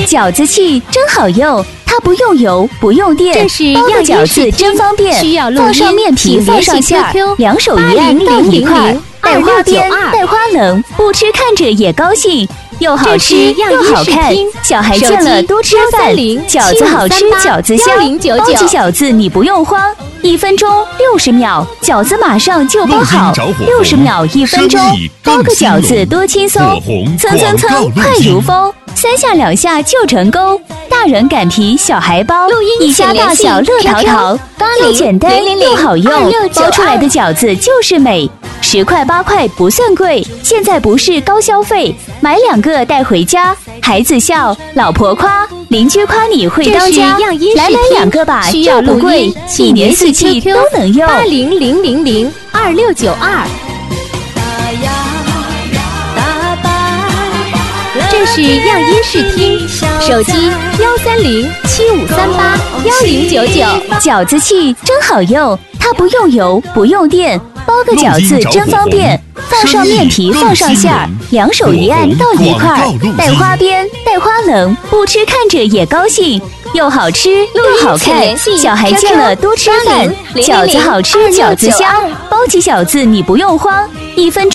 饺子器真好用，它不用油，不用电， 这是包个饺子真方便。 需要录音， 放上面皮，放上馅儿，两手一按到一块，带花边，带花棱，不吃看着也高兴。又好吃又好看，小孩见了多吃饭。饺子好吃，饺子香，包起饺子你不用慌，1分钟60秒，饺子马上就包好。60秒1分钟，包个饺子多轻松，蹭蹭蹭快如风，3下2下就成功。大人擀皮，小孩包，一家大小乐淘淘，又简单又好用，包出来的饺子就是美。10块8块不算贵，现在不是高消费，买2个带回家，孩子笑，老婆夸，邻居夸你会当家，来买2个吧，就不贵，1年4季都能用。 8000002692。这是样音视听，手机13075381099。 饺子器真好用，它不用油，不用电，包个饺子真方便。放上面皮，放上馅儿，两手一按到一块，带花边，带花棱，不吃看着也高兴。又好吃又好看，小孩见了多吃饭。饺子好吃，饺子香，包起饺子你不用慌，1分钟。